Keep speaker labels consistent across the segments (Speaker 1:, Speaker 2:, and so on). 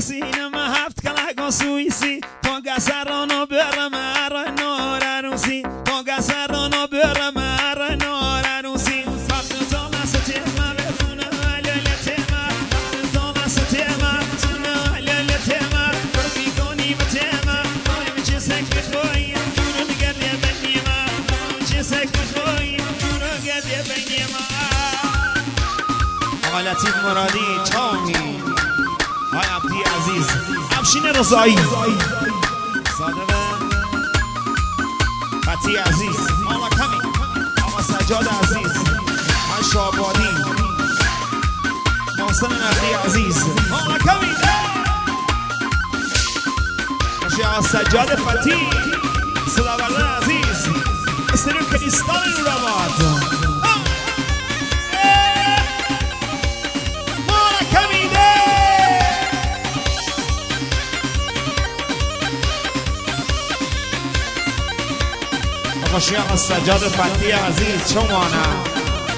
Speaker 1: عروسی نما هفت کلاگو سوئیسی پاگا سرانو برم ار نور عروسی پاگا سرانو برم ار نور عروسی وقت تو نسته ما بخونه علالته ما وقت تو نسته ما سونه علالته ما برفی کنی بته ما بایم چه سکت خوی جورو نگرده بینی ما بایم چه سکت خوی جورو نگرده بینی ما آقا لطیف مرادی چامی های عبدی عزیز افشین رضایی صادقه فتی عزیز آقا کمی آقا سجاد عزیز های شابادی محسن نقدی عزیز آقا کمی باشی آقا سجاد فتی صداورده عزیز استریو کریستال نورآباد باشی آقا سجاد فتی عزیز شمانه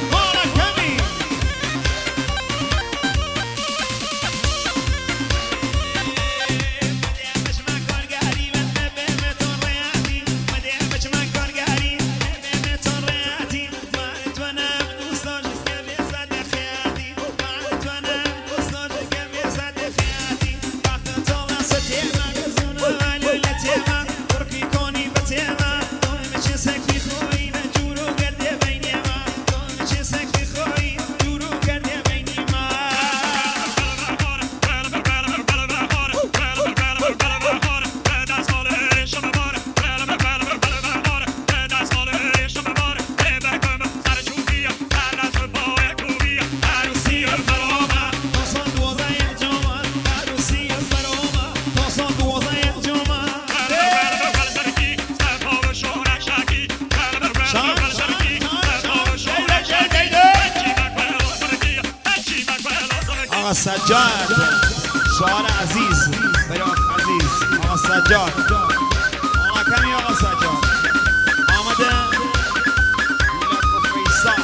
Speaker 1: سجاد شعار عزیز بیاق عزیز آقا سجاد آقا کمی آقا سجاد آمده میلاد و فیصل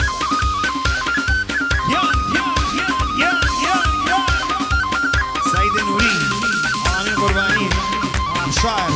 Speaker 1: یا سعید نوری آمین قربانی شاعر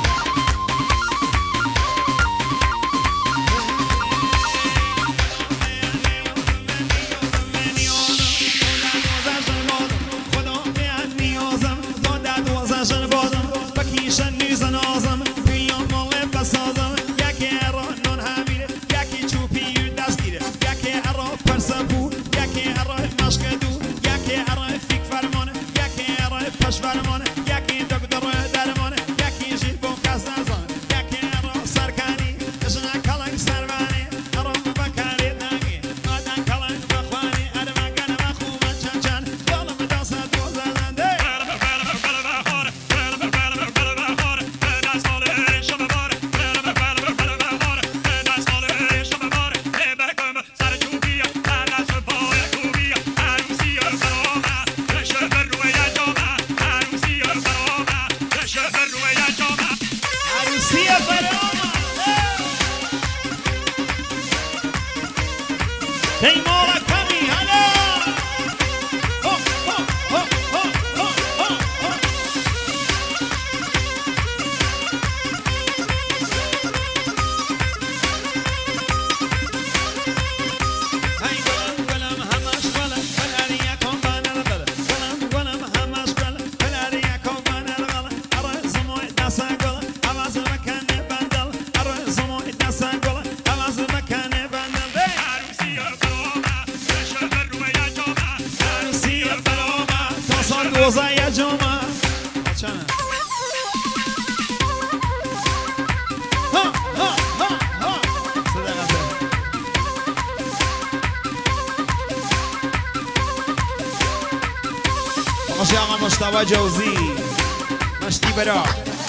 Speaker 1: باشی آقا مصطفی جوزی مشتی برا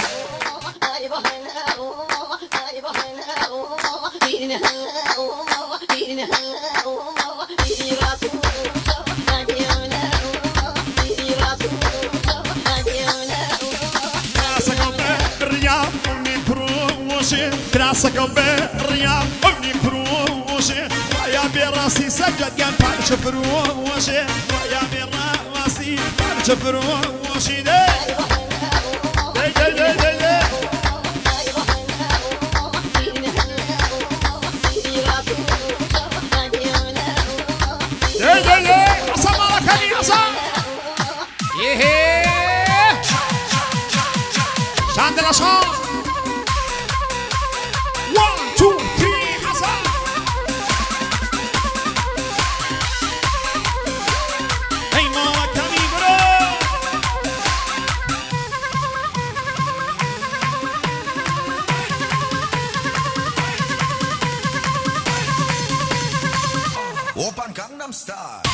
Speaker 1: راسك بالرياض ابني بروشي ويا براسي سجد قال بارش بروشي ويا براسي بارش بروشي خورشیده حسن مالكني حسن يهي شاند الأشهر 1 2 3 حسن هي مالكني برو
Speaker 2: Opern Gangnam Style.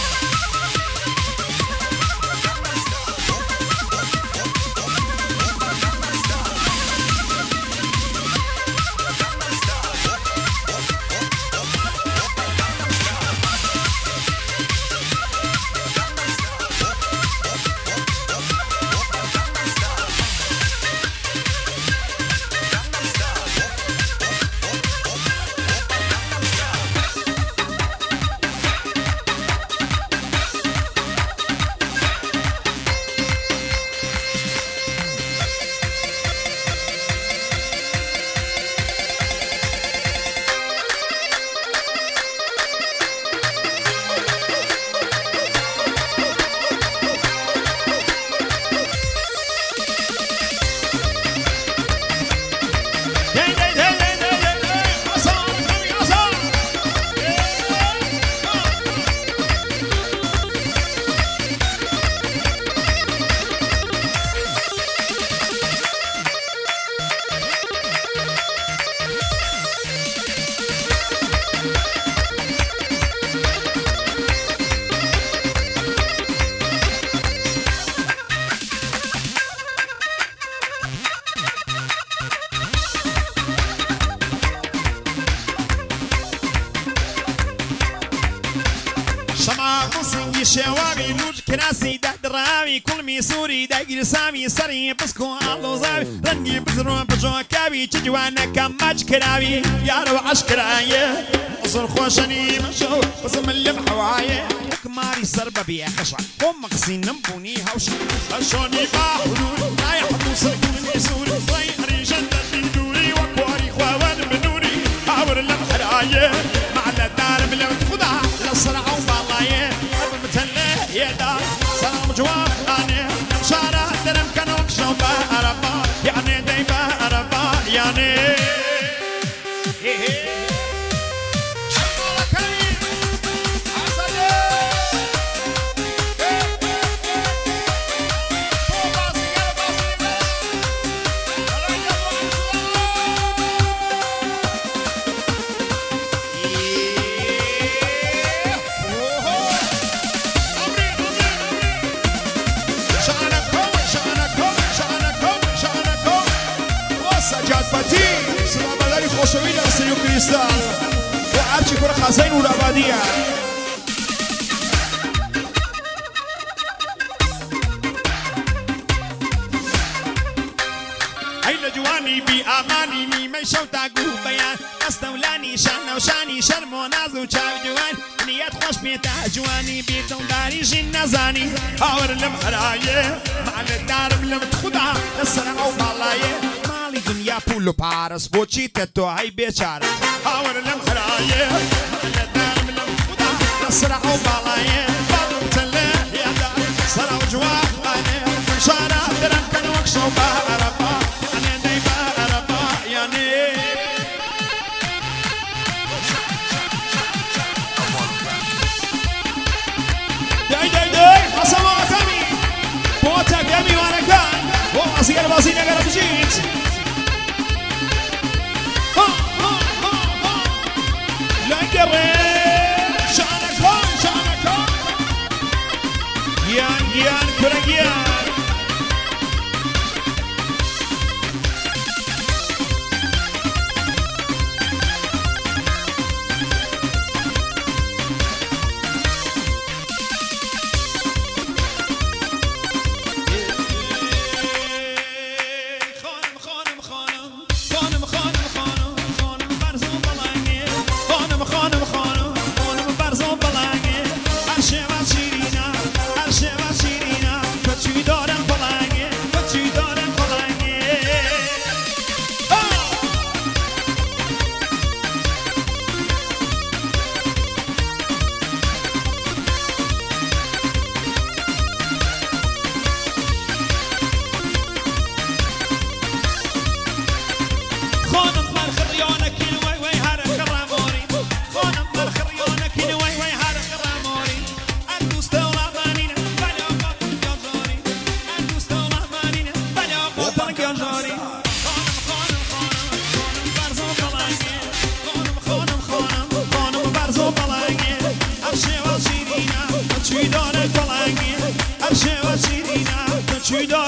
Speaker 1: شواغي لوج كراسي ده دراوي كل ميسوري داير سامي سري بسكو الله زاوي رنجي بزرون بجوا كابي تجوانا كماج كراوي يا رو عشكرايه اصل خوشني مشو بسم اللي بحوايه كماري سربه بيا خشع هم مقسين نبوني هوش اشوني باحلول لا يحطوا سكون ميسوري طيري جنة دوري وكواري خوان بنوري حاور المحرايه مع الدار بلا خدها للصرع وبالايه يا دار سلام جواب أنا شارع درم كانوك شوبا أربا يعني دايما أربا يعني خوشوی در سیو کریستال و هرچی کره خزین و ربادیه هیل جوانی بی آمانی نیمه شو تاگو بیان استولانی شان و شانی شرم و ناز و چاو جوان نیت خوش بیتا جوانی بیتون داری جین نزانی هاور لم حرایه مال دارم لم تخدا لسرم او بالایه دنیا پول و پارس بوچی تتو های بیچاره هاور لم خرایه دارم لم خدا نصرع و بالایه بادم تله یا دار سر و جواب آنه شارع درم کنوک شوبا عربا یعنی دیبا عربا یعنی دی حسن وقتمی بوتک یمی وانکان و ازیر بازی نگرم جیت Yan Kuragian خانم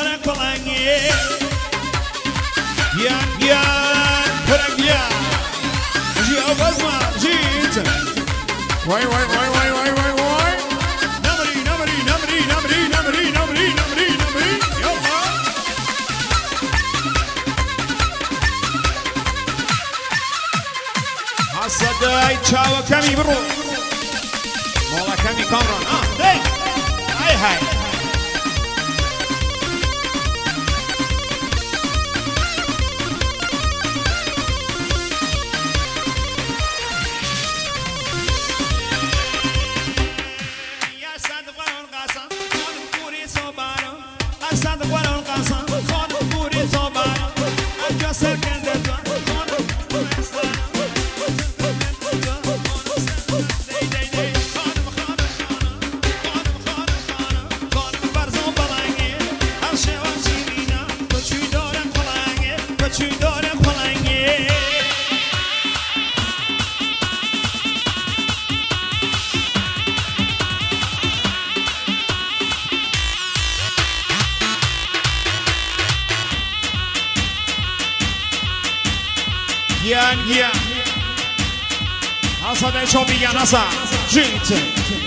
Speaker 1: داره کلنگی گیان پرگیان جیا بزما جیت وای وای وای وای وای وای وای نمری نمری نمری نمری نمری نمری نمری نمری یالا حسدای چاو کمی برو مولا کمی کامران دی های های گیان گیان حسد شو میگن حسد جیت